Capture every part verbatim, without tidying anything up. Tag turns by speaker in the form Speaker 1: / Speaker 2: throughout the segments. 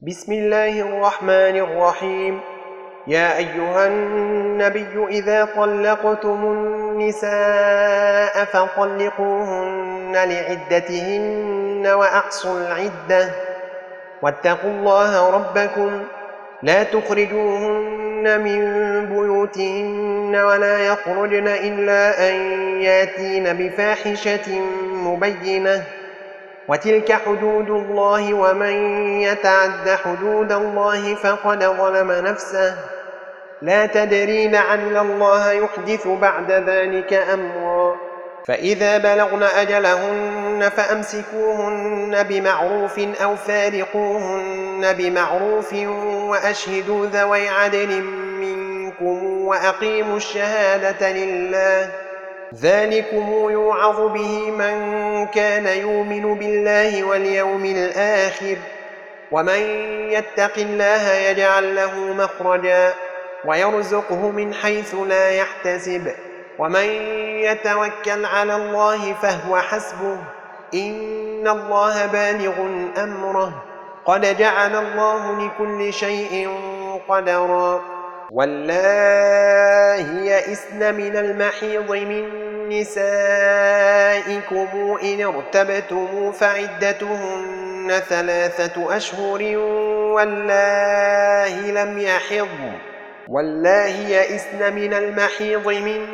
Speaker 1: بسم الله الرحمن الرحيم. يا أيها النبي إذا طلقتم النساء فطلقوهن لعدتهن وأحصوا العدة واتقوا الله ربكم لا تخرجوهن من بيوتهن ولا يخرجن إلا أن ياتين بفاحشة مبينة وتلك حدود الله ومن يتعد حدود الله فقد ظلم نفسه لا تدري لعل الله يحدث بعد ذلك أمرا. فإذا بلغن أجلهن فأمسكوهن بمعروف أو فارقوهن بمعروف وأشهدوا ذوي عدل منكم وأقيموا الشهادة لله ذلكم يوعظ به من كان يؤمن بالله واليوم الآخر ومن يتق الله يجعل له مخرجا ويرزقه من حيث لا يحتسب ومن يتوكل على الله فهو حسبه إن الله بالغ أمره قد جعل الله لكل شيء قدرا. واللائي يئسن من المحيض من نسائكم إن ارتبتم فعدتهن ثلاثة أشهر واللائي لم يحضن واللائي يئسن من المحيض من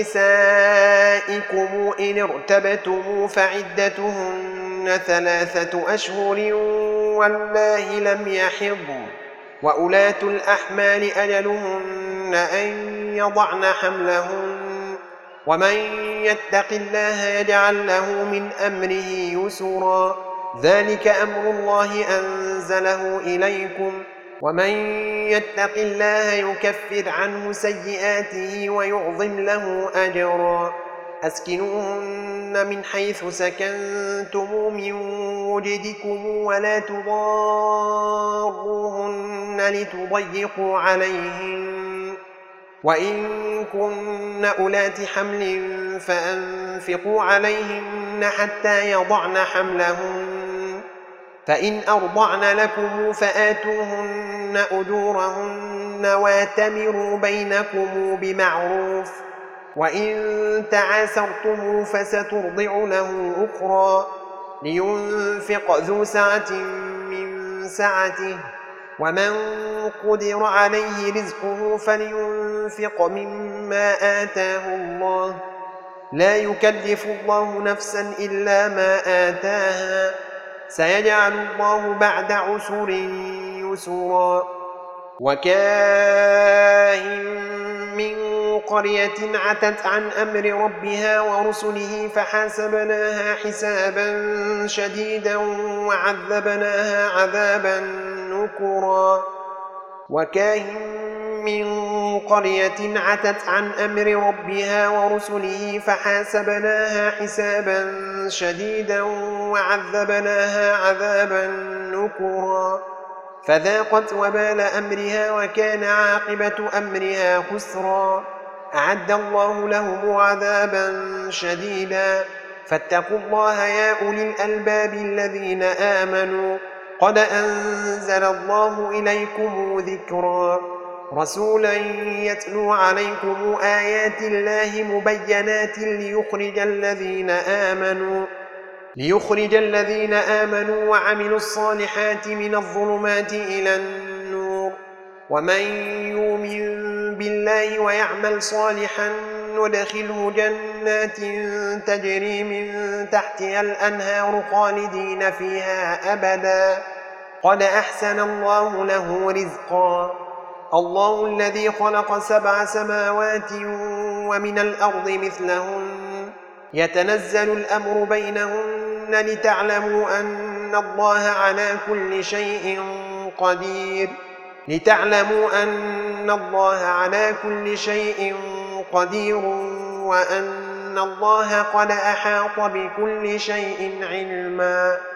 Speaker 1: نسائكم إن ارتبتم فعدتهن ثلاثة أشهر واللائي لم يحضن وأولاة الأحمال أجلهن أن يضعن حملهن ومن يتق الله يجعل له من أمره يسرا ذلك أمر الله أنزله إليكم ومن يتق الله يكفر عنه سيئاته ويعظم له أجرا. أسكنوهن من حيث سكنتم من وجدكم ولا تضاروهن لتضيقوا عليهن وإن كن أولات حمل فأنفقوا عليهن حتى يضعن حملهن فإن أرضعن لكم فآتوهن أجورهن واتمروا بينكم بمعروف وإن تعاسرتم فسترضع له أخرى لينفق ذو سعة من سعته ومن قدر عليه رزقه فلينفق مما آتاه الله لا يكلف الله نفسا إلا ما آتاها سيجعل الله بعد عسر يسرا. وكاين من قرية عتت عن أمر ربها ورسله فحاسبناها حسابا شديدا وعذبناها عذابا نكرا. وكاين من قرية عتت عن أمر ربها ورسله فحاسبناها حسابا شديدا وعذبناها عذابا نكرا فذاقت وبال أمرها وكان عاقبة أمرها خسرا. أعد الله لهم عذابا شديدا فاتقوا الله يا أولي الألباب الذين آمنوا قد أنزل الله إليكم ذكرا رسولا يتلو عليكم آيات الله مبينات ليخرج الذين آمنوا ليخرج الذين آمنوا وعملوا الصالحات من الظلمات إلى النور ومن يؤمن بالله ويعمل صالحا ندخله جنات تجري من تحتها الأنهار خالدين فيها أبدا قد أحسن الله له رزقا. الله الذي خلق سبع سماوات ومن الأرض مثلهن يتنزل الأمر بينهن لتعلموا أن الله على كل شيء قدير لتعلموا أن الله على كل شيء قدير وأن الله قد أحاط بكل شيء علما.